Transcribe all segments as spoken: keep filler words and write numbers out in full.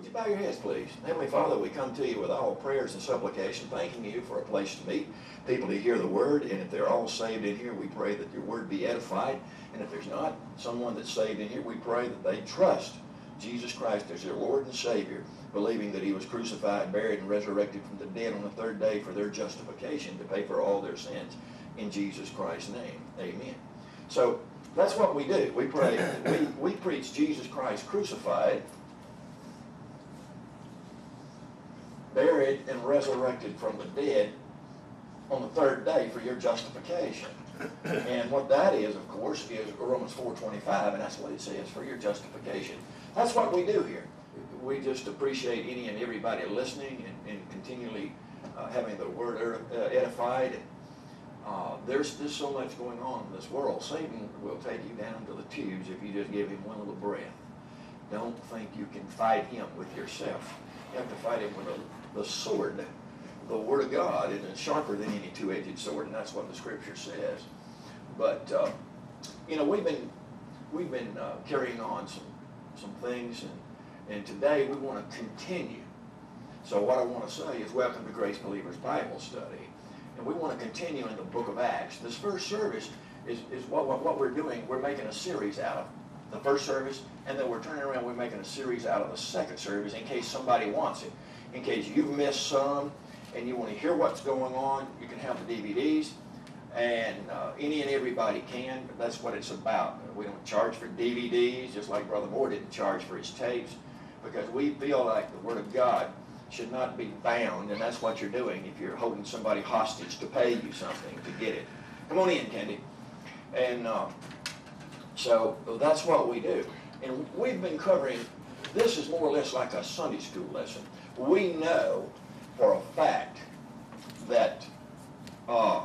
you bow your heads, please? Heavenly Father, we come to you with all prayers and supplication, thanking you for a place to meet, people to hear the word, and if they're all saved in here, we pray that your word be edified, and if there's not someone that's saved in here, we pray that they trust Jesus Christ as their Lord and Savior, believing that he was crucified, buried, and resurrected from the dead on the third day for their justification to pay for all their sins. In Jesus Christ's name, amen. So that's what we do. We pray, we, we preach Jesus Christ crucified, buried, and resurrected from the dead on the third day for your justification. And what that is, of course, is Romans four twenty-five, and that's what it says, for your justification. That's what we do here. We just appreciate any and everybody listening and, and continually uh, having the word uh, edified. And, uh, there's just so much going on in this world. Satan will take you down to the tubes if you just give him one little breath. Don't think you can fight him with yourself. You have to fight him with a, the sword. The Word of God is sharper than any two-edged sword, and that's what the Scripture says. But uh, you know, we've been we've been uh, carrying on some some things, and and today we want to continue. So what I want to say is, welcome to Grace Believers Bible Study, and we want to continue in the Book of Acts. This first service is is what what, what we're doing. We're making a series out of the first service, and then we're turning around. We're making a series out of the second service in case somebody wants it, in case you've missed some. And you want to hear what's going on, you can have the D V Ds, and uh, any and everybody can, but that's what it's about. We don't charge for D V Ds, just like Brother Moore didn't charge for his tapes, because we feel like the Word of God should not be bound, and that's what you're doing if you're holding somebody hostage to pay you something to get it. Come on in, Candy. And uh, so that's what we do. And we've been covering, this is more or less like a Sunday school lesson. We know for a fact that uh,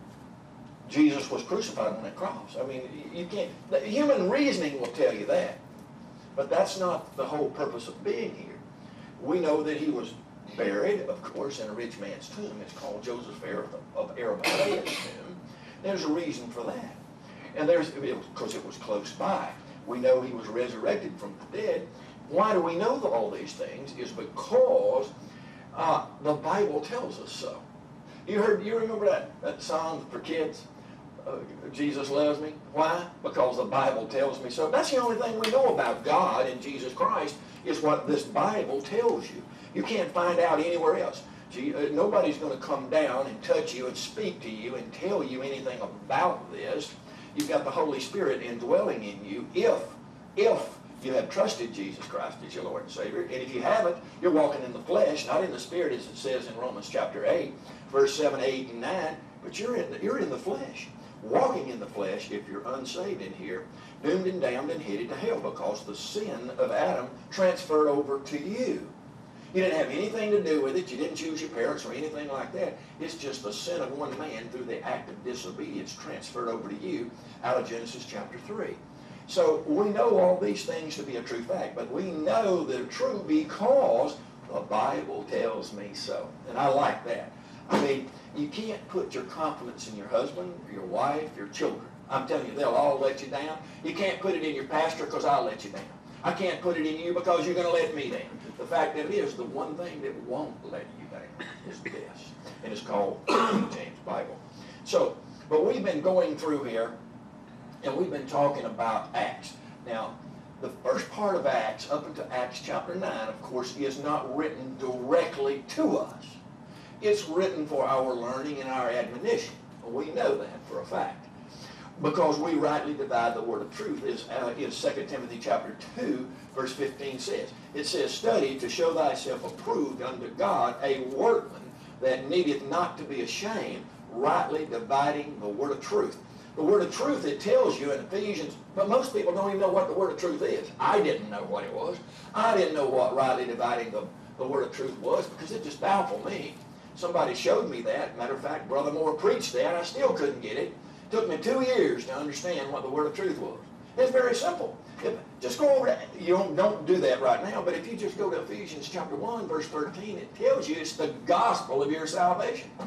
Jesus was crucified on that cross. I mean, you can't, the human reasoning will tell you that, but that's not the whole purpose of being here. We know that he was buried, of course, in a rich man's tomb. It's called Joseph of Arimathea's tomb. There's a reason for that. And there's, because it was close by. We know he was resurrected from the dead. Why do we know all these things? Is because Uh, the Bible tells us so. You heard, you remember that, that song for kids? Uh, Jesus loves me. Why? Because the Bible tells me so. That's the only thing we know about God and Jesus Christ is what this Bible tells you. You can't find out anywhere else. Gee, uh, nobody's going to come down and touch you and speak to you and tell you anything about this. You've got the Holy Spirit indwelling in you if, if you have trusted Jesus Christ as your Lord and Savior. And if you haven't, you're walking in the flesh, not in the Spirit, as it says in Romans chapter eight, verse seven, eight, and nine. But you're in the, you're in the flesh. Walking in the flesh, if you're unsaved in here, doomed and damned and headed to hell, because the sin of Adam transferred over to you. You didn't have anything to do with it. You didn't choose your parents or anything like that. It's just the sin of one man through the act of disobedience transferred over to you out of Genesis chapter three. So we know all these things to be a true fact, but we know they're true because the Bible tells me so. And I like that. I mean, you can't put your confidence in your husband, your wife, your children. I'm telling you, they'll all let you down. You can't put it in your pastor because I'll let you down. I can't put it in you because you're going to let me down. The fact that it is, the one thing that won't let you down is this. And it's called King James Bible. So, but we've been going through here, and we've been talking about Acts. Now, the first part of Acts, up into Acts chapter nine, of course, is not written directly to us. It's written for our learning and our admonition. We know that for a fact. Because we rightly divide the word of truth, as, uh, as Second Timothy chapter two, verse fifteen says. It says, study to show thyself approved unto God, a workman that needeth not to be ashamed, rightly dividing the word of truth. The word of truth, it tells you in Ephesians, but most people don't even know what the word of truth is. I didn't know what it was. I didn't know what rightly dividing the, the word of truth was, because it just baffled me. Somebody showed me that. Matter of fact, Brother Moore preached that. I still couldn't get it. It took me two years to understand what the word of truth was. It's very simple. If, just go over that. You don't, don't do that right now, but if you just go to Ephesians chapter one, verse thirteen, it tells you it's the gospel of your salvation.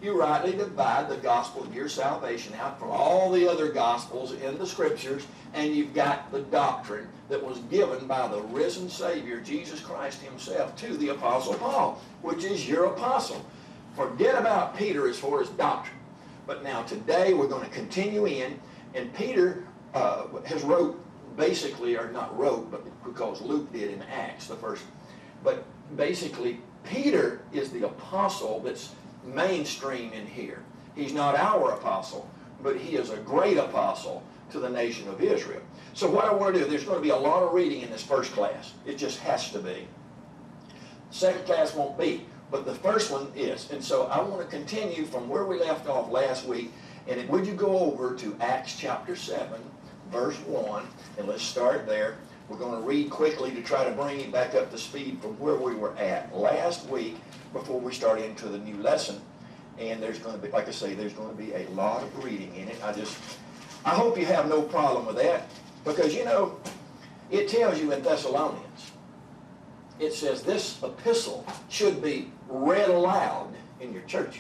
you rightly divide the gospel of your salvation out from all the other gospels in the scriptures, and you've got the doctrine that was given by the risen Savior, Jesus Christ himself, to the Apostle Paul, which is your apostle. Forget about Peter as far as doctrine. But now today we're going to continue in, and Peter uh, has wrote basically, or not wrote, but because Luke did in Acts, the first, but basically Peter is the apostle that's mainstream in here. He's not our apostle, but he is a great apostle to the nation of Israel. So what I want to do, there's going to be a lot of reading in this first class. It just has to be. Second class won't be, but the first one is. And so I want to continue from where we left off last week. And would you go over to Acts chapter seven, verse one, and let's start there. We're going to read quickly to try to bring you back up to speed from where we were at last week before we start into the new lesson. And there's going to be, like I say, there's going to be a lot of reading in it. I just, I hope you have no problem with that, because, you know, it tells you in Thessalonians, it says this epistle should be read aloud in your churches.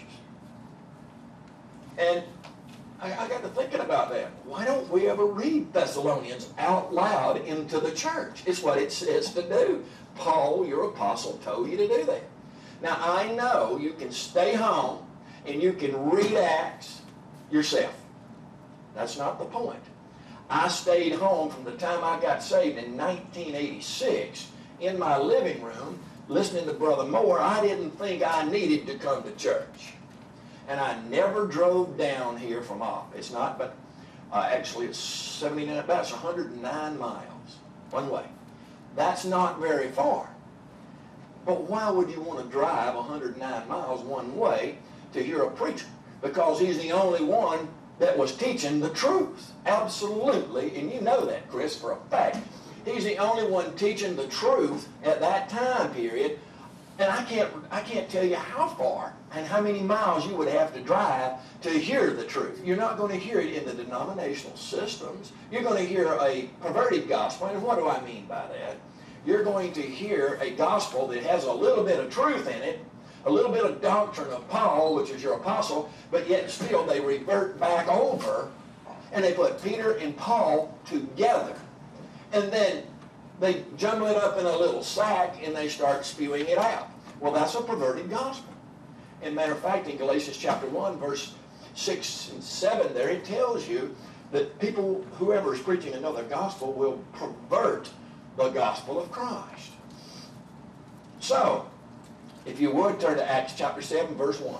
And I, I got to thinking about that. Why don't we ever read Thessalonians out loud into the church? It's what it says to do. Paul, your apostle, told you to do that. Now, I know you can stay home and you can read Acts yourself. That's not the point. I stayed home from the time I got saved in nineteen eighty-six in my living room listening to Brother Moore. I didn't think I needed to come to church. And I never drove down here from off. It's not, but uh, actually it's seventy-nine, about one hundred nine miles one way. That's not very far. But why would you want to drive one hundred nine miles one way to hear a preacher? Because he's the only one that was teaching the truth. Absolutely. And you know that, Chris, for a fact. He's the only one teaching the truth at that time period. And I can't, I can't tell you how far and how many miles you would have to drive to hear the truth. You're not going to hear it in the denominational systems. You're going to hear a perverted gospel. And what do I mean by that? You're going to hear a gospel that has a little bit of truth in it, a little bit of doctrine of Paul, which is your apostle, but yet still they revert back over and they put Peter and Paul together. And then they jumble it up in a little sack and they start spewing it out. Well, that's a perverted gospel. And matter of fact, in Galatians chapter one, verse six and seven there, it tells you that people, whoever is preaching another gospel, will pervert the gospel of Christ. So, if you would, turn to Acts chapter seven, verse one.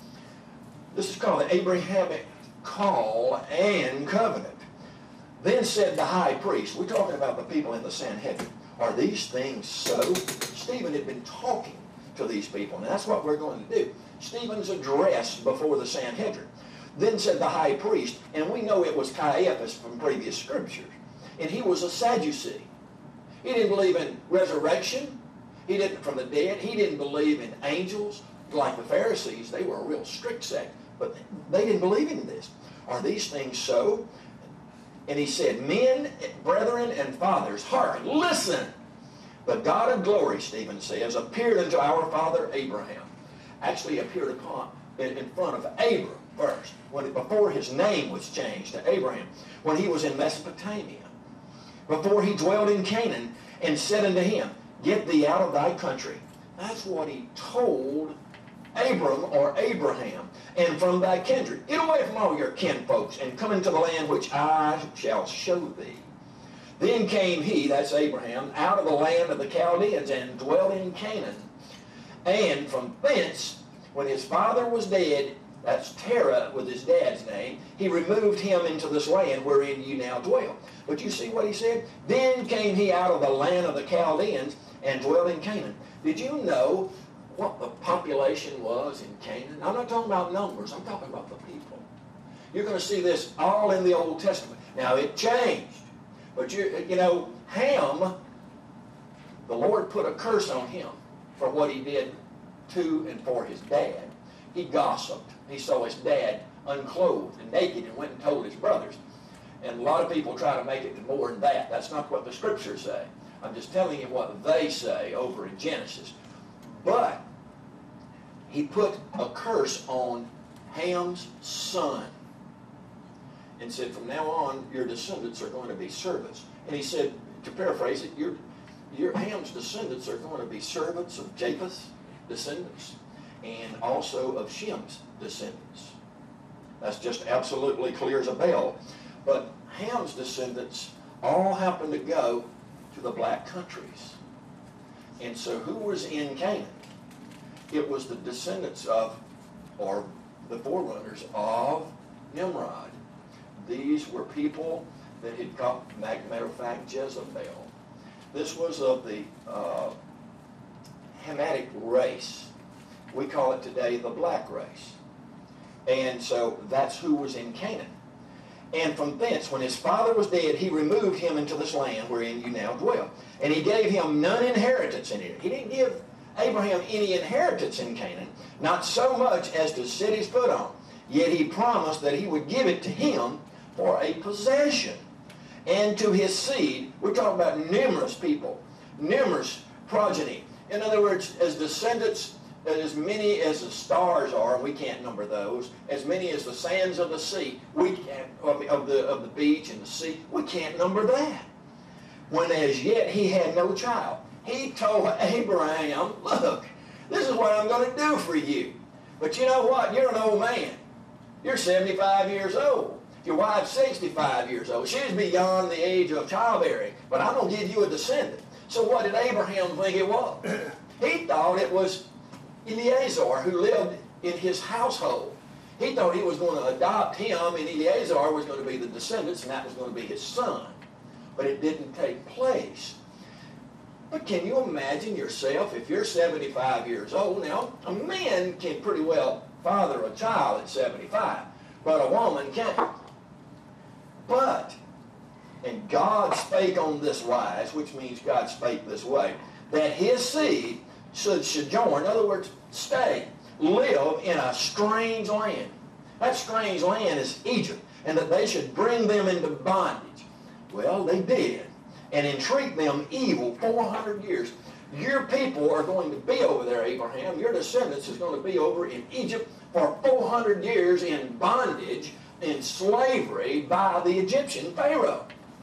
This is called the Abrahamic call and covenant. Then said the high priest, we're talking about the people in the Sanhedrin, are these things so? Stephen had been talking to these people, and that's what we're going to do. Stephen's address before the Sanhedrin. Then said the high priest, and we know it was Caiaphas from previous scriptures, and he was a Sadducee. He didn't believe in resurrection. He didn't from the dead. He didn't believe in angels like the Pharisees. They were a real strict sect, but they didn't believe in this. Are these things so? And he said, men, brethren, and fathers, hearken, listen. The God of glory, Stephen says, appeared unto our father Abraham. Actually appeared upon in, in front of Abram first, when before his name was changed to Abraham, when he was in Mesopotamia, before he dwelled in Canaan, and said unto him, get thee out of thy country. That's what he told Abram or Abraham. And from thy kindred, get away from all your kinfolks, and come into the land which I shall show thee. Then came he, that's Abraham, out of the land of the Chaldeans, and dwelt in Canaan. And from thence, when his father was dead, that's Terah with his dad's name, he removed him into this land wherein you now dwell. But you see what he said? Then came he out of the land of the Chaldeans and dwelt in Canaan. Did you know what the population was in Canaan? I'm not talking about numbers. I'm talking about the people. You're going to see this all in the Old Testament. Now, it changed. But, you, you know, Ham, the Lord put a curse on him for what he did to and for his dad. He gossiped. He saw his dad unclothed and naked and went and told his brothers. And a lot of people try to make it to more than that. That's not what the scriptures say. I'm just telling you what they say over in Genesis. But he put a curse on Ham's son, and said, from now on, your descendants are going to be servants. And he said, to paraphrase it, your, your Ham's descendants are going to be servants of Japheth's descendants and also of Shem's descendants. That's just absolutely clear as a bell. But Ham's descendants all happened to go to the black countries. And so who was in Canaan? It was the descendants of, or the forerunners of Nimrod. These were people that had come, matter of fact, Jezebel. This was of the uh, Hamitic race. We call it today the black race. And so that's who was in Canaan. And from thence, when his father was dead, he removed him into this land wherein you now dwell. And he gave him none inheritance in it. He didn't give Abraham any inheritance in Canaan, not so much as to set his foot on. Yet he promised that he would give it to him for a possession. And to his seed, we're talking about numerous people, numerous progeny. In other words, as descendants, as many as the stars are, and we can't number those, as many as the sands of the sea, we can't, of the, of the beach and the sea, we can't number that. When as yet he had no child, he told Abraham, look, this is what I'm going to do for you. But you know what? You're an old man. You're seventy-five years old. Your wife's sixty-five years old. She's beyond the age of childbearing. But I'm going to give you a descendant. So what did Abraham think it was? He thought it was Eliezer who lived in his household. He thought he was going to adopt him, and Eliezer was going to be the descendants, and that was going to be his son. But it didn't take place. But can you imagine yourself if you're seventy-five years old? Now, a man can pretty well father a child at seventy-five, but a woman can't. But, and God spake on this wise, which means God spake this way, that his seed should sojourn, in other words, stay, live in a strange land. That strange land is Egypt, and that they should bring them into bondage. Well, they did, and entreat them evil four hundred years. Your people are going to be over there, Abraham. Your descendants is going to be over in Egypt for four hundred years in bondage, in slavery by the Egyptian Pharaoh.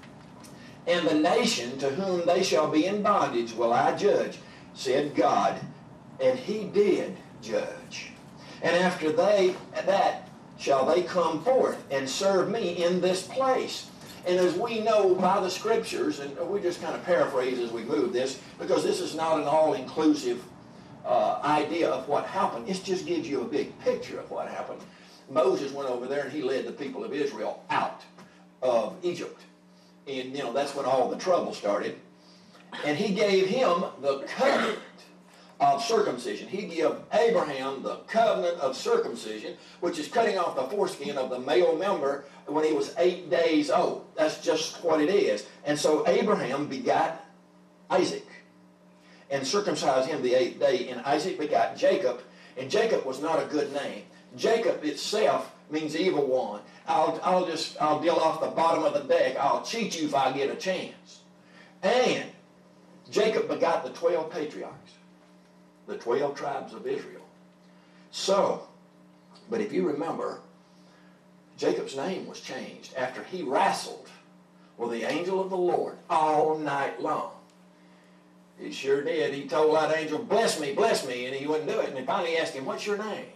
And the nation to whom they shall be in bondage will I judge, said God. And he did judge. And after they that shall they come forth and serve me in this place. And as we know by the scriptures, and we just kind of paraphrase as we move this, because this is not an all-inclusive uh, idea of what happened. It just gives you a big picture of what happened. Moses went over there and he led the people of Israel out of Egypt. And, you know, that's when all the trouble started. And he gave him the covenant of circumcision. He gave Abraham the covenant of circumcision, which is cutting off the foreskin of the male member when he was eight days old. That's just what it is. And so Abraham begot Isaac and circumcised him the eighth day. And Isaac begot Jacob. And Jacob was not a good name. Jacob itself means evil one. I'll, I'll just, I'll deal off the bottom of the deck. I'll cheat you if I get a chance. And Jacob begot the twelve patriarchs, the twelve tribes of Israel. So, but if you remember, Jacob's name was changed after he wrestled with the angel of the Lord all night long. He sure did. He told that angel, bless me, bless me, and he wouldn't do it. And he finally asked him, what's your name?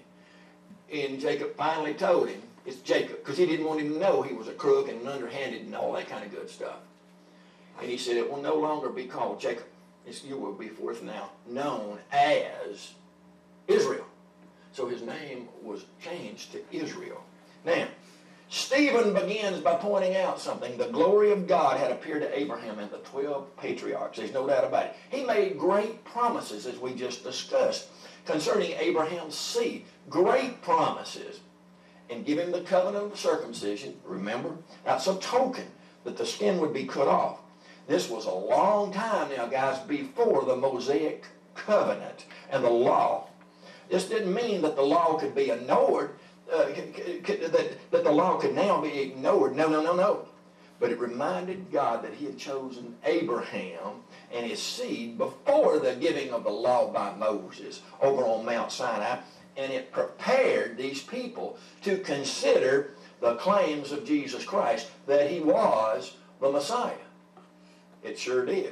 And Jacob finally told him, it's Jacob, because he didn't want him to know he was a crook and an underhanded and all that kind of good stuff. And he said, it will no longer be called Jacob. It's, you will be forth now known as Israel. So his name was changed to Israel. Now, Stephen begins by pointing out something. The glory of God had appeared to Abraham and the twelve patriarchs. There's no doubt about it. He made great promises, as we just discussed, concerning Abraham's seed. Great promises. And give him the covenant of circumcision. Remember? That's a token that the skin would be cut off. This was a long time now, guys, before the Mosaic covenant and the law. This didn't mean that the law could be ignored, uh, c- c- that, that the law could now be ignored. No, no, no, no. But it reminded God that he had chosen Abraham and his seed before the giving of the law by Moses over on Mount Sinai. and it prepared these people to consider the claims of Jesus Christ that he was the Messiah. It sure did.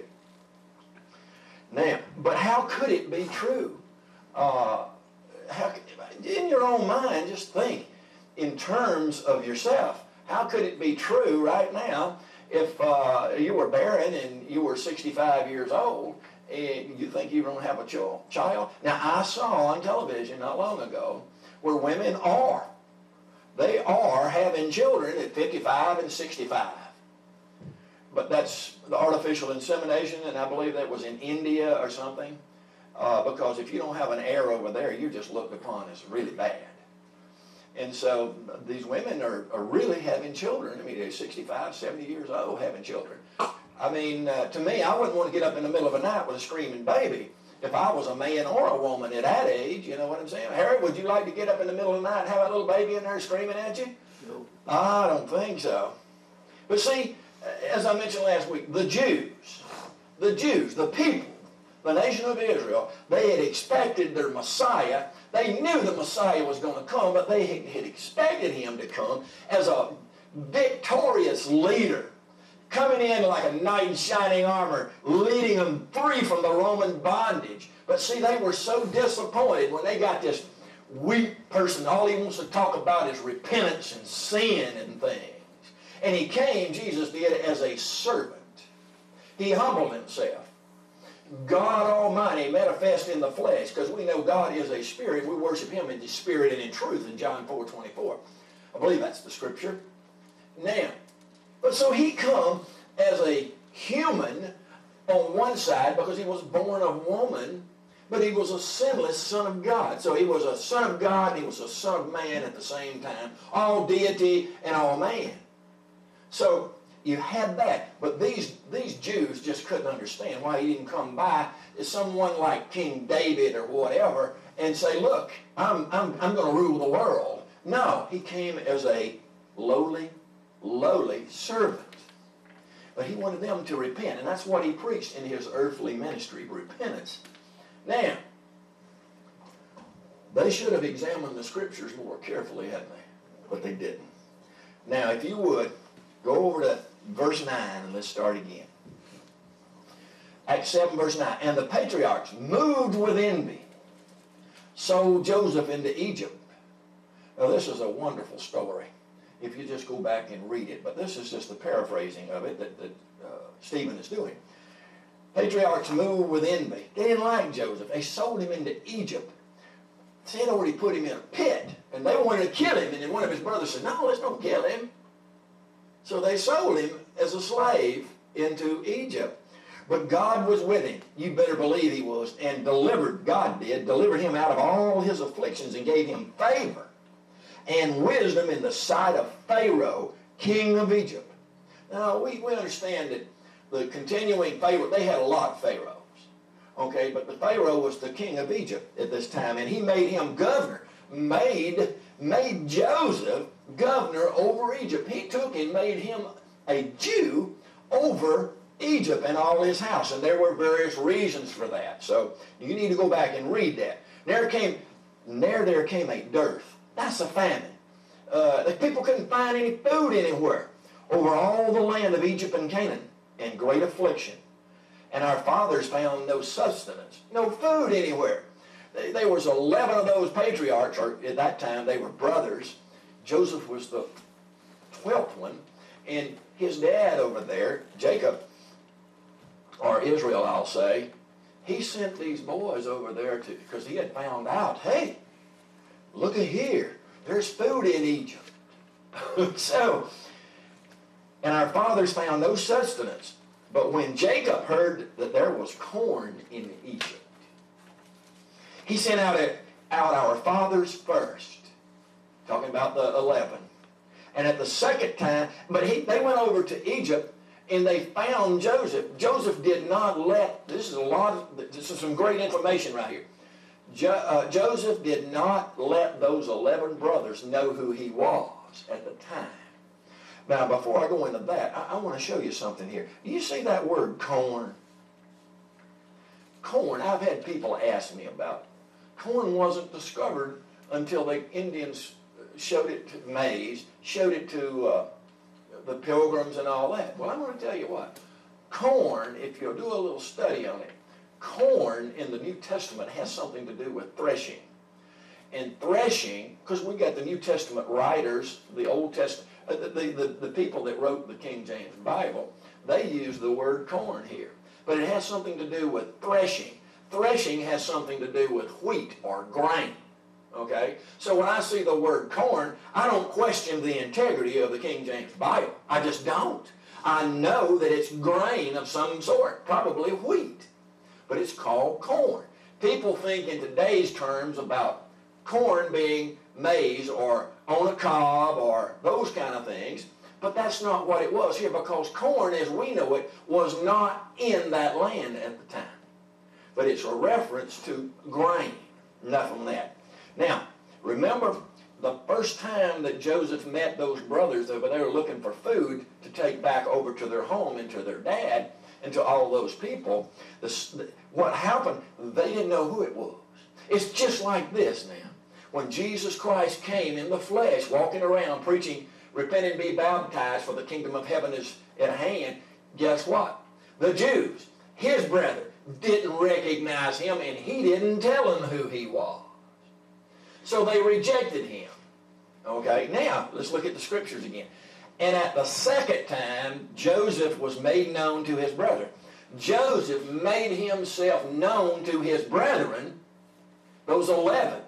Now, but how could it be true? Uh, how, in your own mind, just think in terms of yourself. How could it be true right now if uh, you were barren and you were sixty-five years old and you think you don't have a ch- child? Now, I saw on television not long ago where women are. They are having children at fifty-five and sixty-five. But that's the artificial insemination, and I believe that was in India or something. Uh, because if you don't have an heir over there, you're just looked upon as really bad. And so these women are, are really having children. I mean, they're sixty-five, seventy years old having children. I mean, uh, to me, I wouldn't want to get up in the middle of the night with a screaming baby if I was a man or a woman at that age. You know what I'm saying? Harry, would you like to get up in the middle of the night and have a little baby in there screaming at you? No. I don't think so. But see, as I mentioned last week, the Jews, the Jews, the people, the nation of Israel, they had expected their Messiah. They knew the Messiah was going to come, but they had expected him to come as a victorious leader, coming in like a knight in shining armor, leading them free from the Roman bondage. But see, they were so disappointed when they got this weak person. All he wants to talk about is repentance and sin and things. And he came, Jesus did, as a servant. He humbled himself. God Almighty manifest in the flesh, because we know God is a spirit. We worship him in the spirit and in truth in John four twenty-four. I believe that's the scripture. Now, but so he come as a human on one side because he was born of woman, but he was a sinless son of God. So he was a son of God and he was a son of man at the same time, all deity and all man. So you had that, but these these Jews just couldn't understand why he didn't come by as someone like King David or whatever and say, look, I'm, I'm, I'm going to rule the world. No, he came as a lowly, lowly servant. But he wanted them to repent, and that's what he preached in his earthly ministry, repentance. Now, they should have examined the scriptures more carefully, hadn't they? But they didn't. Now, if you would, go over to verse nine, and let's start again. Acts seven, verse nine. And the patriarchs, moved with envy, sold Joseph into Egypt. Now, this is a wonderful story, if you just go back and read it. But this is just the paraphrasing of it that, that uh, Stephen is doing. Patriarchs moved with envy. They didn't like Joseph. They sold him into Egypt. They had already put him in a pit, and they wanted to kill him. And then one of his brothers said, no, let's don't kill him. So they sold him as a slave into Egypt. But God was with him. You better believe he was. And delivered, God did, delivered him out of all his afflictions and gave him favor and wisdom in the sight of Pharaoh, king of Egypt. Now, we, we understand that the continuing Pharaoh, they had a lot of pharaohs. Okay, but the Pharaoh was the king of Egypt at this time, and he made him governor, made, made Joseph governor over Egypt. He took and made him a Jew over Egypt and all his house, and there were various reasons for that. So you need to go back and read that. There came, there there came a dearth. That's a famine. Uh, the people couldn't find any food anywhere over all the land of Egypt and Canaan, in great affliction. And our fathers found no sustenance, no food anywhere. They, there was eleven of those patriarchs, or at that time they were brothers. Joseph was the twelfth one, and his dad over there, Jacob, or Israel, I'll say, he sent these boys over there to, because he had found out, hey, look at here, there's food in Egypt. So, and our fathers found no sustenance. But when Jacob heard that there was corn in Egypt, he sent out, a, out our fathers first, talking about the eleven. And at the second time, but he, they went over to Egypt and they found Joseph. Joseph did not let, this is a lot of, this is some great information right here. Jo, uh, Joseph did not let those eleven brothers know who he was at the time. Now, before I go into that, I, I want to show you something here. Do you see that word corn? Corn, I've had people ask me about. Corn wasn't discovered until the Indians showed it to maize, showed it to uh, the pilgrims and all that. Well, I'm going to tell you what. Corn, if you'll do a little study on it, corn in the New Testament has something to do with threshing. And threshing, because we got the New Testament writers, the Old Testament, uh, the, the, the people that wrote the King James Bible, they use the word corn here. But it has something to do with threshing. Threshing has something to do with wheat or grain. Okay? So when I see the word corn, I don't question the integrity of the King James Bible. I just don't. I know that it's grain of some sort, probably wheat. But it's called corn. People think in today's terms about corn being maize or on a cob or those kind of things, but that's not what it was here, because corn, as we know it, was not in that land at the time. But it's a reference to grain. Enough on that. Now, remember the first time that Joseph met those brothers that they were looking for food to take back over to their home and to their dad and to all those people, the, what happened, they didn't know who it was. It's just like this now. When Jesus Christ came in the flesh, walking around preaching, repent and be baptized for the kingdom of heaven is at hand, guess what? The Jews, his brethren, didn't recognize him, and he didn't tell them who he was. So they rejected him. Okay, now let's look at the scriptures again. And at the second time, Joseph was made known to his brethren. Joseph made himself known to his brethren, those eleven.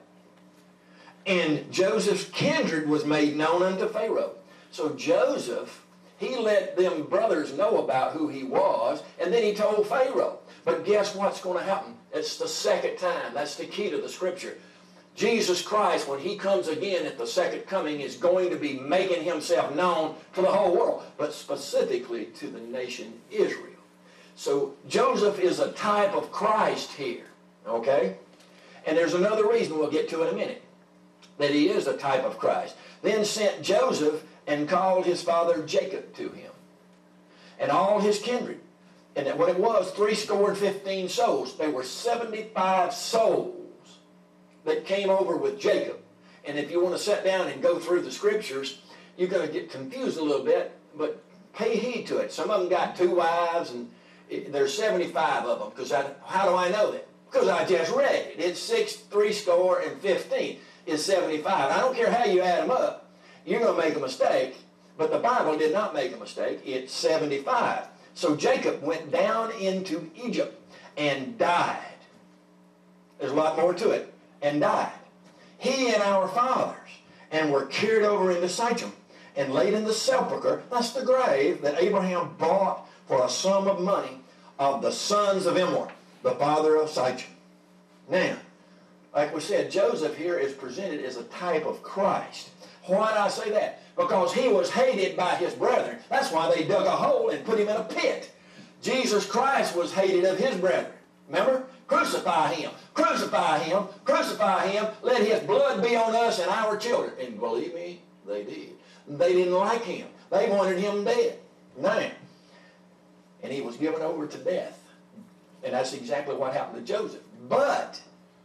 And Joseph's kindred was made known unto Pharaoh. So Joseph, he let them brothers know about who he was, and then he told Pharaoh. But guess what's going to happen? It's the second time. That's the key to the scripture. Jesus Christ, when he comes again at the second coming, is going to be making himself known to the whole world, but specifically to the nation Israel. So Joseph is a type of Christ here, okay? And there's another reason we'll get to in a minute, that he is a type of Christ. Then sent Joseph and called his father Jacob to him, and all his kindred. And what it was, three score and fifteen souls. There were seventy-five souls that came over with Jacob. And if you want to sit down and go through the scriptures, you're going to get confused a little bit, but pay heed to it. Some of them got two wives, and it, there's seventy-five of them. Because how do I know that? Because I just read it. It's six, three score, and fifteen is seventy-five. I don't care how you add them up. You're going to make a mistake, but the Bible did not make a mistake. It's seventy-five. So Jacob went down into Egypt and died. There's a lot more to it. And died. He and our fathers, and were carried over into Shechem and laid in the sepulchre, that's the grave that Abraham bought for a sum of money of the sons of Emor, the father of Shechem. Now, like we said, Joseph here is presented as a type of Christ. Why do I say that? Because he was hated by his brethren. That's why they dug a hole and put him in a pit. Jesus Christ was hated of his brethren. Remember? Crucify him. Crucify him. Crucify him. Let his blood be on us and our children. And believe me, they did. They didn't like him. They wanted him dead. Now, and he was given over to death. And that's exactly what happened to Joseph. But,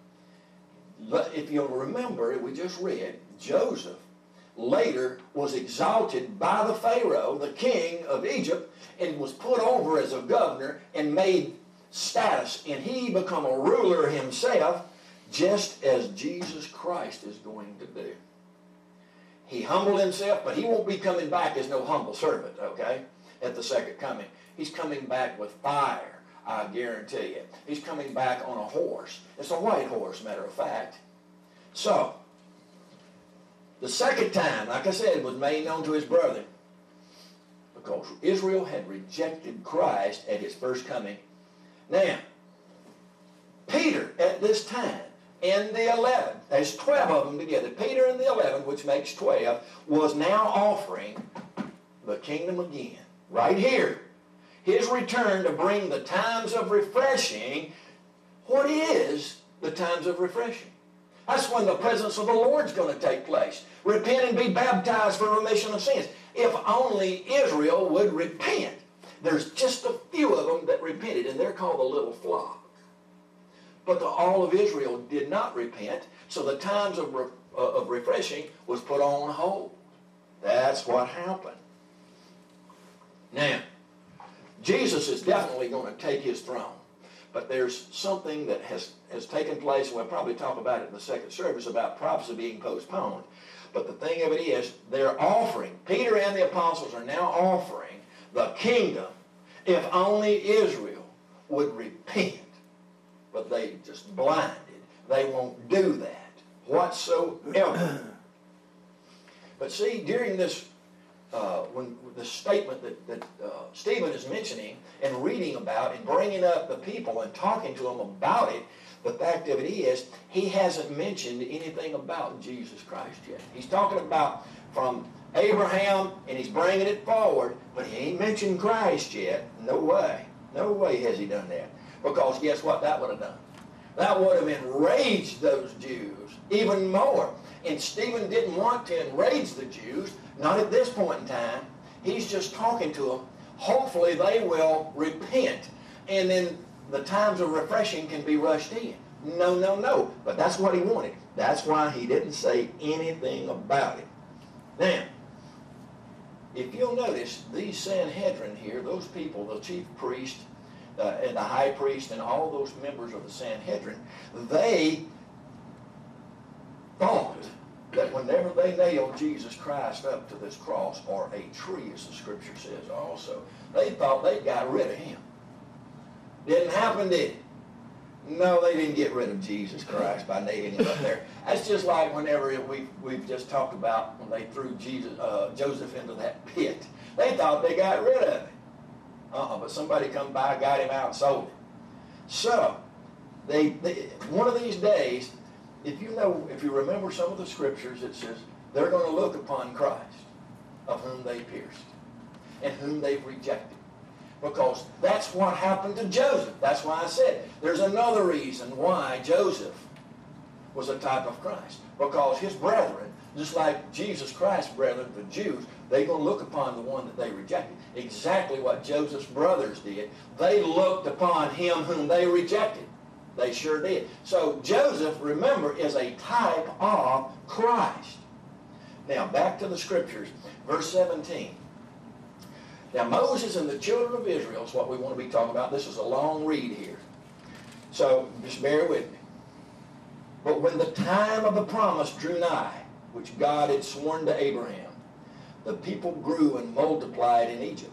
if you'll remember, we just read, Joseph later was exalted by the Pharaoh, the king of Egypt, and was put over as a governor and made status, and he become a ruler himself, just as Jesus Christ is going to do. He humbled himself, but he won't be coming back as no humble servant, okay, at the second coming. He's coming back with fire, I guarantee you. He's coming back on a horse. It's a white horse, matter of fact. So, the second time, like I said, was made known to his brethren, because Israel had rejected Christ at his first coming. Now, Peter at this time, and the eleven, there's twelve of them together, Peter and the eleven, which makes twelve, was now offering the kingdom again, right here. His return to bring the times of refreshing. What is the times of refreshing? That's when the presence of the Lord's going to take place. Repent and be baptized for remission of sins. If only Israel would repent. There's just a few of them that repented, and they're called the little flock. But the, all of Israel did not repent, so the times of re- uh, of refreshing was put on hold. That's what happened. Now, Jesus is definitely going to take his throne. But there's something that has, has taken place, and we'll probably talk about it in the second service, about prophecy being postponed. But the thing of it is, they're offering, Peter and the apostles are now offering the kingdom if only Israel would repent. But they just blinded. They won't do that whatsoever. But see, during this, uh, when the statement that, that uh, Stephen is mentioning and reading about and bringing up the people and talking to them about it, the fact of it is, he hasn't mentioned anything about Jesus Christ yet. He's talking about from Abraham, and he's bringing it forward, but he ain't mentioned Christ yet. No way. No way has he done that. Because guess what that would have done? That would have enraged those Jews even more. And Stephen didn't want to enrage the Jews, not at this point in time. He's just talking to them. Hopefully they will repent, and then the times of refreshing can be rushed in. No, no, no. But that's what he wanted. That's why he didn't say anything about it. Now, if you'll notice, these Sanhedrin here, those people, the chief priest uh, and the high priest and all those members of the Sanhedrin, they thought that whenever they nailed Jesus Christ up to this cross, or a tree, as the scripture says also, they thought they got rid of him. Didn't happen, did it? No, they didn't get rid of Jesus Christ by nailing him up there. That's just like whenever we, we've just talked about when they threw Jesus, uh, Joseph into that pit. They thought they got rid of him. Uh-uh, but somebody come by, got him out, and sold him. So, they, they one of these days, if you know, if you remember some of the scriptures, it says they're going to look upon Christ, of whom they pierced, and whom they've rejected. Because that's what happened to Joseph. That's why I said there's another reason why Joseph was a type of Christ. Because his brethren, just like Jesus Christ's brethren, the Jews, they're going to look upon the one that they rejected. Exactly what Joseph's brothers did. They looked upon him whom they rejected. They sure did. So Joseph, remember, is a type of Christ. Now, back to the scriptures. Verse seventeen. Now, Moses and the children of Israel is what we want to be talking about. This is a long read here. So, just bear with me. But when the time of the promise drew nigh, which God had sworn to Abraham, the people grew and multiplied in Egypt,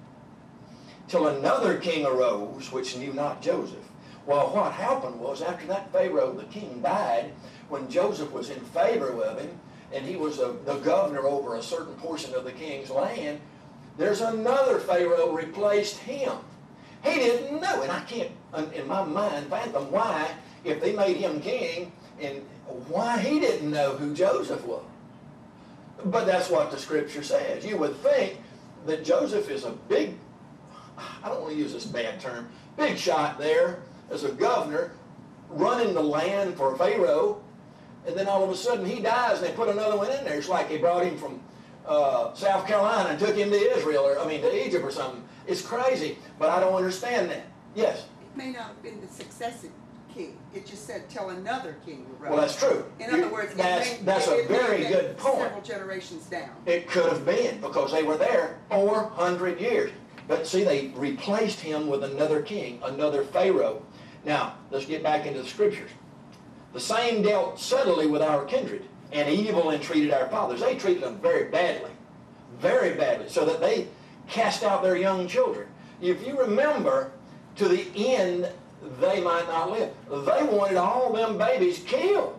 till another king arose, which knew not Joseph. Well, what happened was, after that Pharaoh, the king, died, when Joseph was in favor with him, and he was a, the governor over a certain portion of the king's land, there's another Pharaoh replaced him. He didn't know, and I can't, in my mind, fathom why, if they made him king, and why he didn't know who Joseph was. But that's what the scripture says. You would think that Joseph is a big, I don't want to use this bad term, big shot there as a governor, running the land for Pharaoh, and then all of a sudden he dies and they put another one in there. It's like they brought him from Uh, South Carolina and took him to Israel, or I mean to Egypt or something. It's crazy, but I don't understand that. Yes? It may not have been the successive king. It just said till another king arose. Well, that's true. In you, other words, that's, it may, that's it a very may good point. Several generations down. It could have been, because they were there four hundred years. But see, they replaced him with another king, another Pharaoh. Now, let's get back into the scriptures. The same dealt subtly with our kindred, and evil entreated our fathers. They treated them very badly. Very badly, so that they cast out their young children. If you remember, to the end they might not live. They wanted all them babies killed.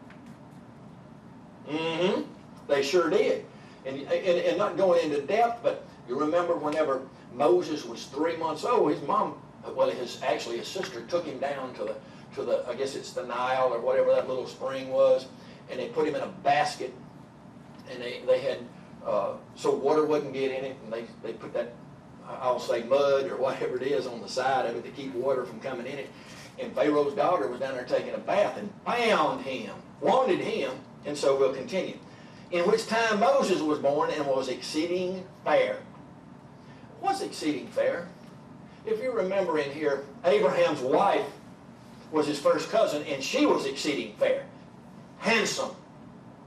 Mm-hmm. They sure did. And, and, and not going into depth, but you remember whenever Moses was three months old, his mom, well, his actually his sister took him down to the, to the, I guess it's the Nile or whatever that little spring was, and they put him in a basket, and they, they had, Uh, so water wouldn't get in it, and they, they put that, I'll say mud or whatever it is on the side of it to keep water from coming in it. And Pharaoh's daughter was down there taking a bath and found him, wanted him, and so we'll continue. In which time Moses was born and was exceeding fair. What's exceeding fair? If you remember in here, Abraham's wife was his first cousin, and she was exceeding fair. Handsome.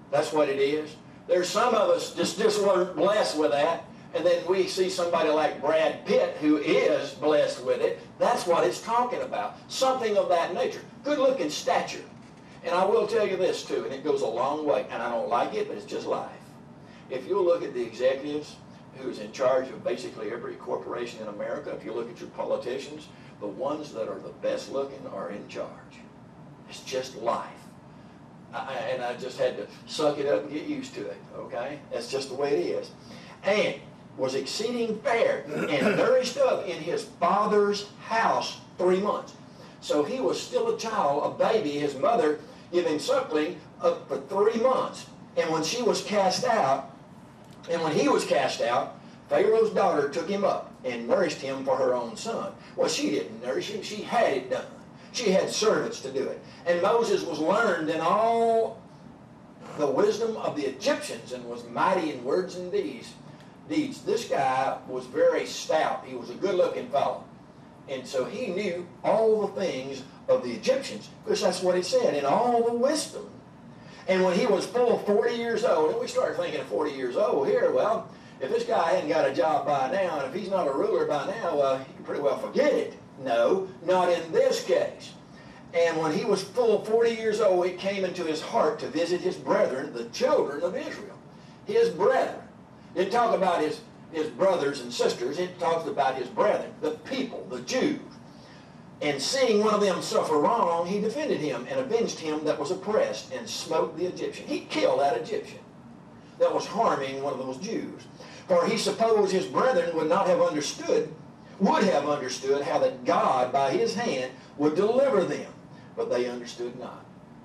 That's what it is. There's some of us just, just weren't blessed with that, and then we see somebody like Brad Pitt who is blessed with it. That's what it's talking about. Something of that nature. Good-looking stature. And I will tell you this too, and it goes a long way, and I don't like it, but it's just life. If you look at the executives who's in charge of basically every corporation in America, if you look at your politicians, the ones that are the best looking are in charge. It's just life. I, and I just had to suck it up and get used to it, okay? That's just the way it is. And was exceeding fair and nourished up in his father's house three months. So he was still a child, a baby. His mother gave him suckling uh, for three months. And when she was cast out, and when he was cast out, Pharaoh's daughter took him up and nourished him for her own son. Well, she didn't nourish him. She had it done. She had servants to do it. And Moses was learned in all the wisdom of the Egyptians and was mighty in words and deeds. Deeds. This guy was very stout. He was a good-looking fellow. And so he knew all the things of the Egyptians, because that's what it said, in all the wisdom. And when he was full forty years old, and we started thinking of forty years old here, well, if this guy hadn't got a job by now, and if he's not a ruler by now, well, you can pretty well forget it. No, not in this case. And when he was full forty years old, it came into his heart to visit his brethren, the children of Israel. His brethren. It didn't talk about his, his brothers and sisters. It talks about his brethren, the people, the Jews. And seeing one of them suffer wrong, he defended him and avenged him that was oppressed and smote the Egyptian. He killed that Egyptian that was harming one of those Jews. For he supposed his brethren would not have understood, would have understood how that God by his hand would deliver them. But they understood not.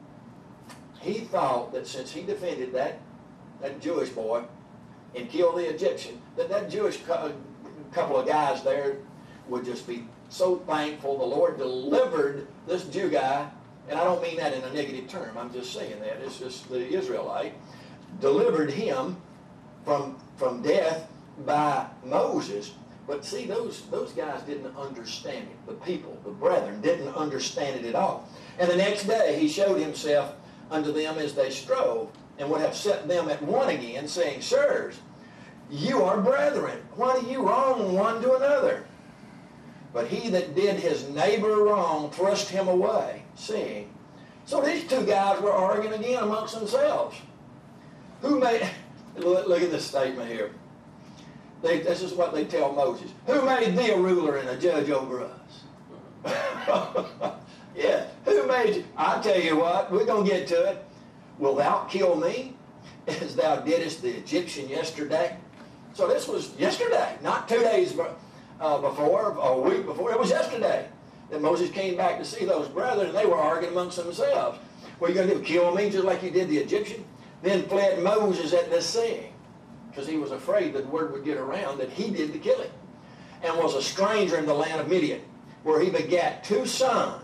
He thought that since he defended that, that Jewish boy and killed the Egyptian, that that Jewish couple of guys there would just be so thankful the Lord delivered this Jew guy, and I don't mean that in a negative term, I'm just saying that. It's just the Israelite delivered him from, from death by Moses. But see, those, those guys didn't understand it. The people, the brethren, didn't understand it at all. And the next day he showed himself unto them as they strove, and would have set them at one again, saying, Sirs, you are brethren. Why do you wrong one to another? But he that did his neighbor wrong thrust him away, saying. So these two guys were arguing again amongst themselves. Who made, look, look at this statement here. They, this is what they tell Moses. Who made thee a ruler and a judge over us? Yeah, who made you? I'll tell you what, we're going to get to it. Will thou kill me as thou didst the Egyptian yesterday? So this was yesterday, not two days uh, before, or a week before. It was yesterday that Moses came back to see those brethren, and they were arguing amongst themselves. What are you going to do, kill me just like you did the Egyptian? Then fled Moses at this saying, because he was afraid that word would get around that he did the killing, and was a stranger in the land of Midian, where he begat two sons.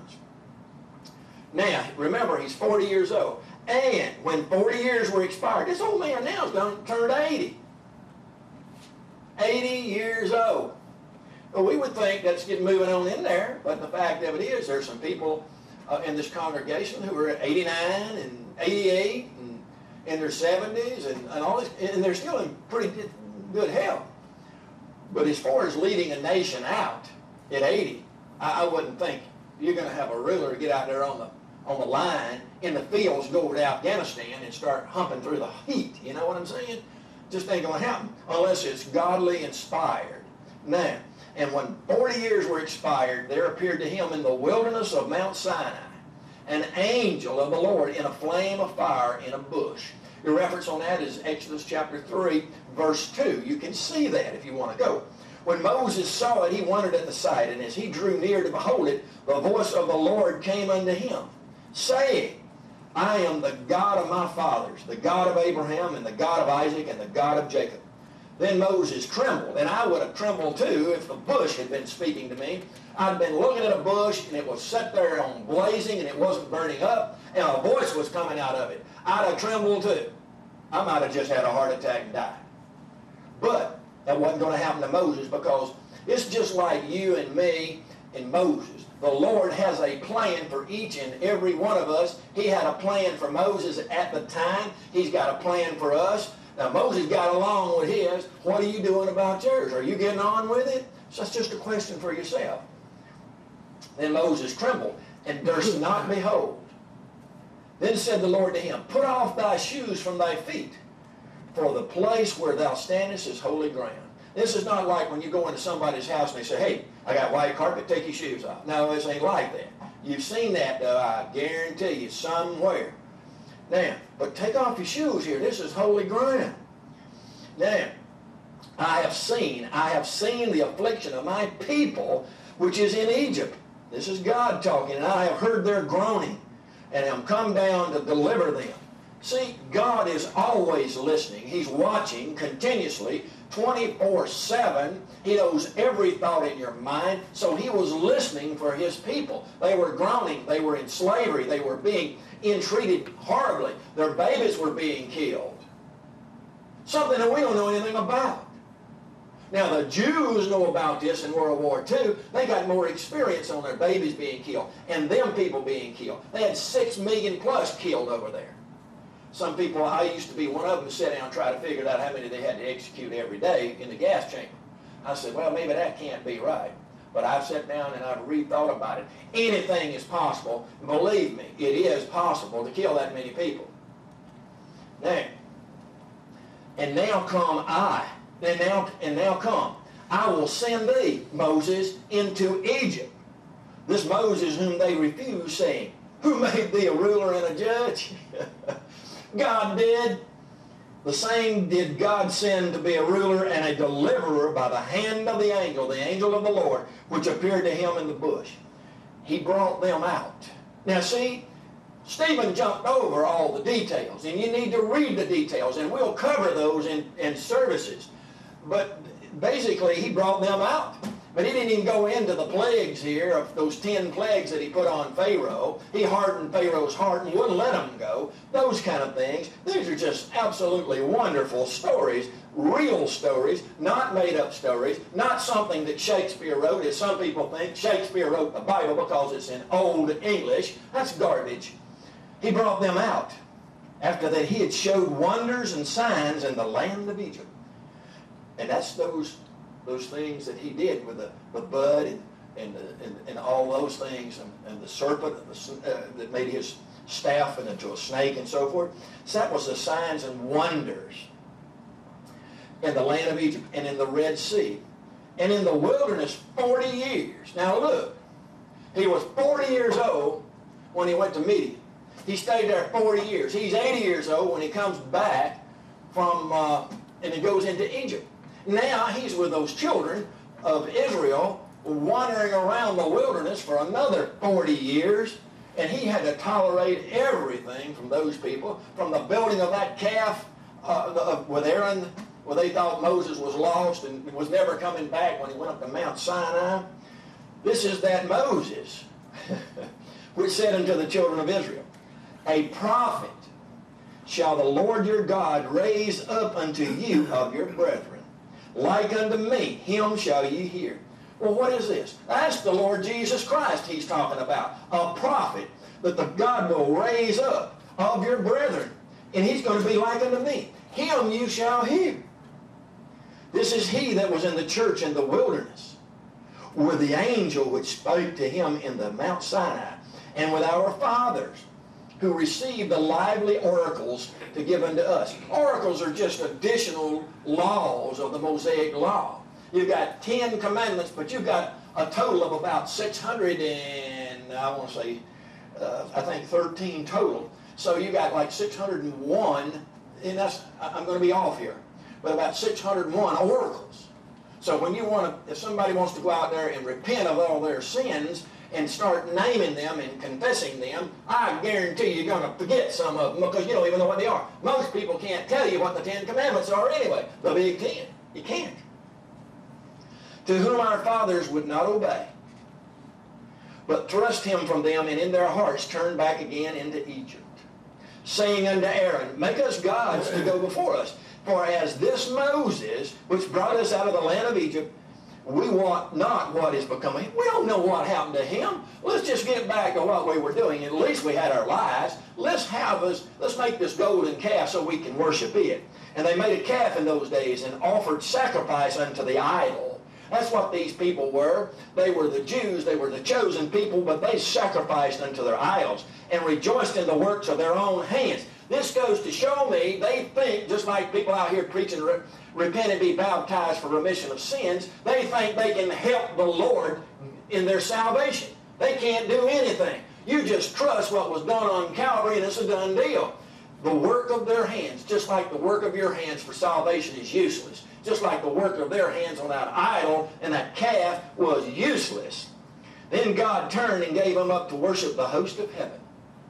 Now, remember, he's forty years old. And when forty years were expired, this old man now is going to turn eighty. eighty years old. Well, we would think that's getting moving on in there, but the fact of it is there's some people uh, in this congregation who are eighty-nine and eighty-eight and in their seventies and, and all this, and they're still in pretty good health. But as far as leading a nation out at eighty, I, I wouldn't think you're going to have a ruler get out there on the on the line in the fields, go over to Afghanistan and start humping through the heat. You know what I'm saying? Just ain't going to happen unless it's godly inspired. Now, and when forty years were expired, there appeared to him in the wilderness of Mount Sinai an angel of the Lord in a flame of fire in a bush. Your reference on that is Exodus chapter three, verse two. You can see that if you want to go. When Moses saw it, he wondered at the sight, and as he drew near to behold it, the voice of the Lord came unto him, saying, I am the God of my fathers, the God of Abraham, and the God of Isaac, and the God of Jacob. Then Moses trembled, and I would have trembled too if the bush had been speaking to me. I'd been looking at a bush, and it was set there on blazing, and it wasn't burning up, and a voice was coming out of it. I'd have trembled too. I might have just had a heart attack and died. But that wasn't going to happen to Moses, because it's just like you and me and Moses. The Lord has a plan for each and every one of us. He had a plan for Moses at the time. He's got a plan for us. Now, Moses got along with his. What are you doing about yours? Are you getting on with it? So that's just a question for yourself. Then Moses trembled and durst not behold. Then said the Lord to him, Put off thy shoes from thy feet, for the place where thou standest is holy ground. This is not like when you go into somebody's house and they say, hey, I got white carpet, take your shoes off. No, this ain't like that. You've seen that, though, I guarantee you, somewhere. Now, but take off your shoes here. This is holy ground. Now, I have seen, I have seen the affliction of my people, which is in Egypt. This is God talking, and I have heard their groaning, and am come down to deliver them. See, God is always listening. He's watching continuously, twenty-four seven. He knows every thought in your mind. So he was listening for his people. They were groaning. They were in slavery. They were being entreated horribly. Their babies were being killed. Something that we don't know anything about. Now, the Jews know about this in World War Two. They got more experience on their babies being killed and them people being killed. They had six million plus killed over there. Some people, I used to be one of them, sit down and try to figure out how many they had to execute every day in the gas chamber. I said, well, maybe that can't be right. But I've sat down and I've rethought about it. Anything is possible. Believe me, it is possible to kill that many people. Now, and now come I, and now, and now come, I will send thee, Moses, into Egypt. This Moses whom they refused, saying, Who made thee a ruler and a judge? God did. The same did God send to be a ruler and a deliverer by the hand of the angel, the angel of the Lord, which appeared to him in the bush. He brought them out. Now see, Stephen jumped over all the details, and you need to read the details, and we'll cover those in, in services. But basically, he brought them out. But he didn't even go into the plagues here of those ten plagues that he put on Pharaoh. He hardened Pharaoh's heart and wouldn't let him go. Those kind of things. These are just absolutely wonderful stories, real stories, not made-up stories, not something that Shakespeare wrote, as some people think. Shakespeare wrote the Bible because it's in Old English. That's garbage. He brought them out after that he had showed wonders and signs in the land of Egypt. And that's those those things that he did with the, the bud and, and, the, and, and all those things, and, and the serpent the, uh, that made his staff into a snake and so forth. So that was the signs and wonders in the land of Egypt and in the Red Sea. And in the wilderness forty years. Now look, he was forty years old when he went to Midian. He stayed there forty years. He's eighty years old when he comes back from, uh, and he goes into Egypt. Now he's with those children of Israel wandering around the wilderness for another forty years, and he had to tolerate everything from those people, from the building of that calf uh, the, with Aaron, where they thought Moses was lost and was never coming back when he went up to Mount Sinai. This is that Moses, which said unto the children of Israel, A prophet shall the Lord your God raise up unto you of your brethren. Like unto me, him shall ye hear. Well, what is this? That's the Lord Jesus Christ he's talking about. A prophet that the God will raise up of your brethren. And he's going to be like unto me. Him you shall hear. This is he that was in the church in the wilderness, with the angel which spoke to him in the Mount Sinai, and with our fathers, who received the lively oracles to give unto us. Oracles are just additional laws of the Mosaic law. You've got ten commandments, but you've got a total of about six hundred and, I want to say, uh, I think thirteen total. So you got like six hundred one, and that's, I'm going to be off here, but about six hundred one oracles. So when you want to, if somebody wants to go out there and repent of all their sins, and start naming them and confessing them, I guarantee you're going to forget some of them because you don't even know what they are. Most people can't tell you what the Ten Commandments are anyway. The Big Ten. You can't. To whom our fathers would not obey, but thrust him from them, and in their hearts turned back again into Egypt, saying unto Aaron, Make us gods to go before us. For as this Moses, which brought us out of the land of Egypt, We want not what is becoming. We don't know what happened to him. Let's just get back to what we were doing. At least we had our lives. Let's have us, let's make this golden calf so we can worship it. And they made a calf in those days and offered sacrifice unto the idol. That's what these people were. They were the Jews. They were the chosen people, but they sacrificed unto their idols and rejoiced in the works of their own hands. This goes to show me they think, just like people out here preaching, re- repent and be baptized for remission of sins, they think they can help the Lord in their salvation. They can't do anything. You just trust what was done on Calvary and it's a done deal. The work of their hands, just like the work of your hands for salvation is useless, just like the work of their hands on that idol and that calf was useless. Then God turned and gave them up to worship the host of heaven.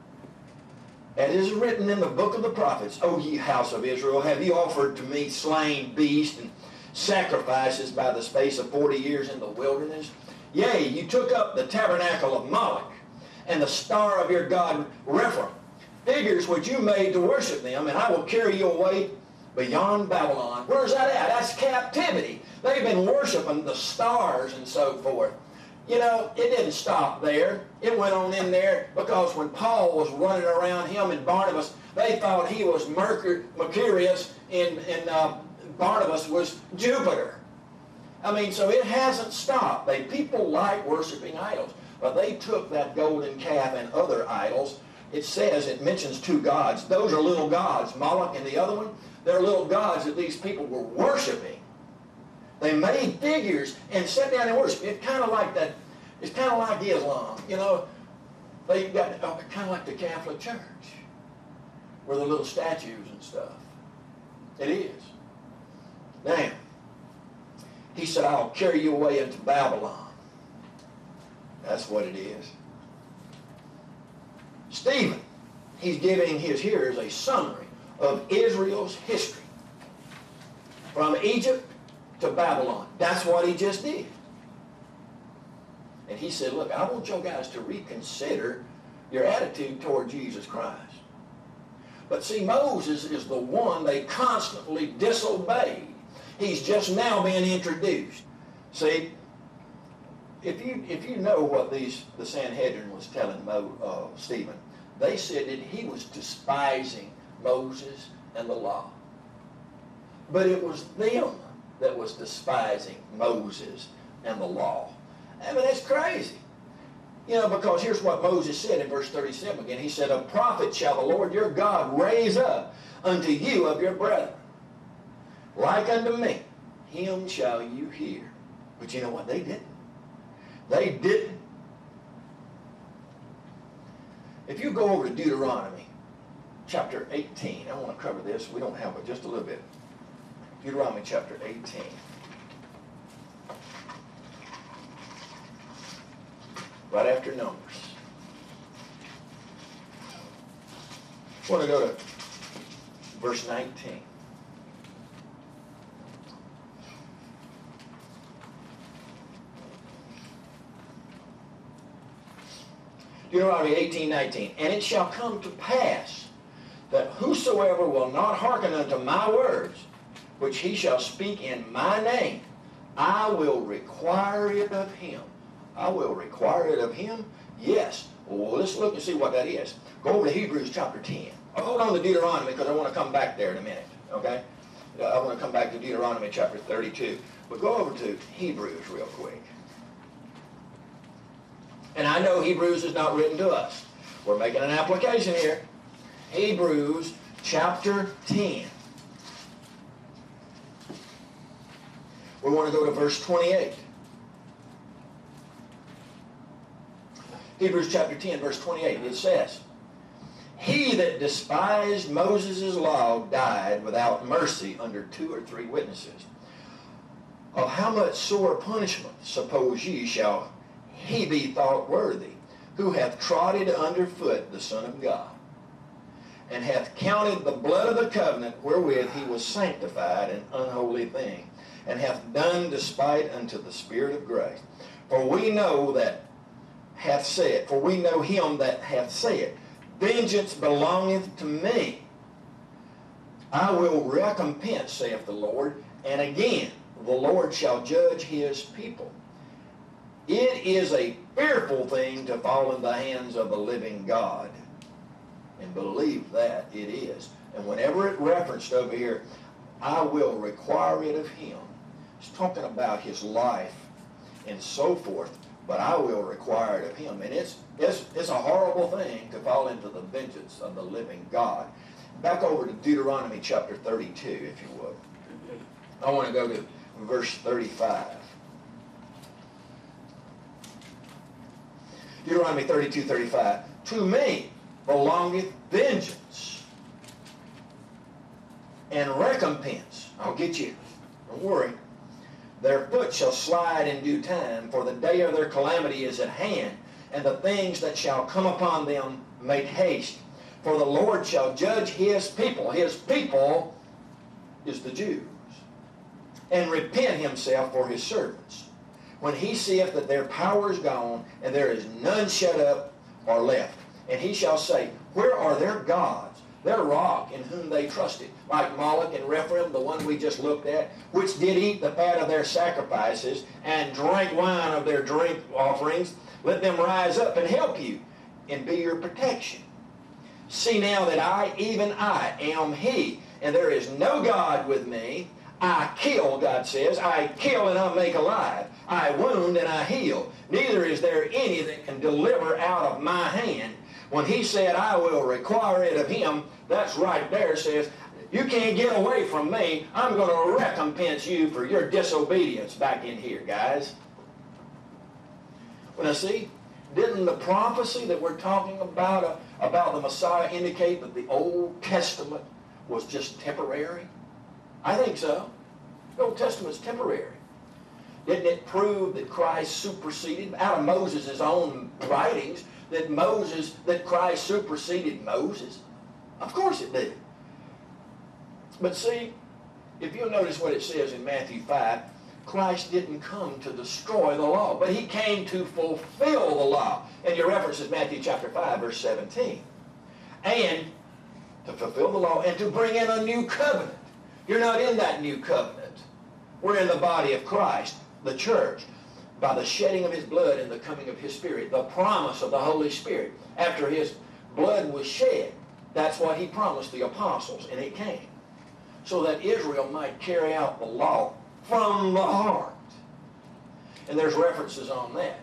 As is written in the book of the prophets, O ye house of Israel, have ye offered to me slain beasts and sacrifices by the space of forty years in the wilderness? Yea, you took up the tabernacle of Moloch and the star of your god Rephaim, figures which you made to worship them, and I will carry you away beyond Babylon. Where's that at? That's captivity. They've been worshiping the stars and so forth. You know, it didn't stop there. It went on in there because when Paul was running around, him and Barnabas, they thought he was Mercury, Mercurius and, and uh, Barnabas was Jupiter. I mean, so it hasn't stopped. They, people like worshiping idols. But they took that golden calf and other idols. It says, it mentions two gods. Those are little gods. Moloch and the other one, they're little gods that these people were worshiping. They made figures and sat down and worshiped. It's kind of like that. It's kind of like Islam, you know. They got uh, kind of like the Catholic Church, where the little statues and stuff. It is. Now, he said, "I'll carry you away into Babylon." That's what it is. Stephen, he's giving his hearers a summary of Israel's history from Egypt to Babylon. That's what he just did. And he said, look, I want you guys to reconsider your attitude toward Jesus Christ. But see, Moses is the one they constantly disobeyed. He's just now being introduced. See, if you if you know what these the Sanhedrin was telling Mo, uh, Stephen, they said that he was despising Moses and the law. But it was them that was despising Moses and the law. I mean, that's crazy. You know, because here's what Moses said in verse thirty-seven again. He said, a prophet shall the Lord your God raise up unto you of your brethren, like unto me. Him shall you hear. But you know what? They didn't. They didn't. If you go over to Deuteronomy chapter eighteen, I want to cover this. We don't have it, just a little bit. Deuteronomy chapter eighteen. Right after Numbers. I want to go to verse nineteen. Deuteronomy eighteen nineteen. And it shall come to pass that whosoever will not hearken unto my words, which he shall speak in my name, I will require it of him. I will require it of him? Yes. Well, let's look and see what that is. Go over to Hebrews chapter ten. I'll hold on to Deuteronomy because I want to come back there in a minute. Okay? I want to come back to Deuteronomy chapter thirty-two. But go over to Hebrews real quick. And I know Hebrews is not written to us. We're making an application here. Hebrews chapter ten. We want to go to verse twenty-eight. Hebrews chapter ten, verse twenty-eight. It says, he that despised Moses' law died without mercy under two or three witnesses. Of how much sore punishment, suppose ye, shall he be thought worthy, who hath trodden under foot the Son of God, and hath counted the blood of the covenant wherewith he was sanctified an unholy thing, and hath done despite unto the Spirit of grace. For we know that hath said, for we know him that hath said, vengeance belongeth to me. I will recompense, saith the Lord. And again, the Lord shall judge his people. It is a fearful thing to fall in the hands of the living God. And believe that it is. And whenever it referenced over here, I will require it of him. It's talking about his life and so forth, but I will require it of him. And it's, it's, it's a horrible thing to fall into the vengeance of the living God. Back over to Deuteronomy chapter thirty-two, if you would. I want to go to verse thirty-five. Deuteronomy thirty-two, thirty-five. To me belongeth vengeance and recompense. I'll get you. Don't worry. Their foot shall slide in due time, for the day of their calamity is at hand, and the things that shall come upon them make haste. For the Lord shall judge his people. His people is the Jews. And repent himself for his servants, when he seeth that their power is gone, and there is none shut up or left. And he shall say, where are their gods, their rock in whom they trusted? Like Moloch and Rephaim, the one we just looked at, which did eat the fat of their sacrifices, and drank wine of their drink offerings. Let them rise up and help you, and be your protection. See now that I, even I, am he, and there is no God with me. I kill, God says. I kill and I make alive. I wound and I heal. Neither is there any that can deliver out of my hand. When he said, I will require it of him, that's right there, says, you can't get away from me. I'm going to recompense you for your disobedience back in here, guys. Well, now see, didn't the prophecy that we're talking about, uh, about the Messiah indicate that the Old Testament was just temporary? I think so. The Old Testament's temporary. Didn't it prove that Christ superseded, out of Moses' own writings, that Moses, that Christ superseded Moses? Of course it did. But see, if you'll notice what it says in Matthew five, Christ didn't come to destroy the law, but he came to fulfill the law. And your reference is Matthew chapter five, verse seventeen. And to fulfill the law and to bring in a new covenant. You're not in that new covenant. We're in the body of Christ, the church, by the shedding of his blood and the coming of his Spirit, the promise of the Holy Spirit. After his blood was shed, that's what he promised the apostles, and it came. So that Israel might carry out the law from the heart. And there's references on that.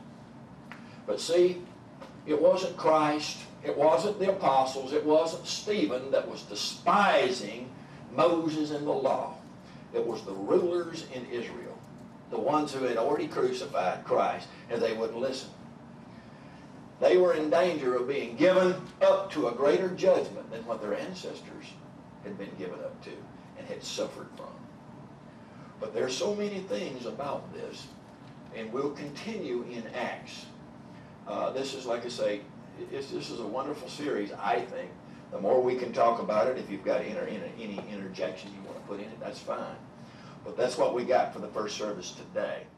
But see, it wasn't Christ, it wasn't the apostles, it wasn't Stephen that was despising Moses and the law. It was the rulers in Israel, the ones who had already crucified Christ, and they wouldn't listen. They were in danger of being given up to a greater judgment than what their ancestors had been given up to and had suffered from. But there's so many things about this, and we'll continue in Acts. Uh, this is, like I say, it's, this is a wonderful series, I think. The more we can talk about it, if you've got inter, inter, any interjections you want to put in it, that's fine. But that's what we got for the first service today.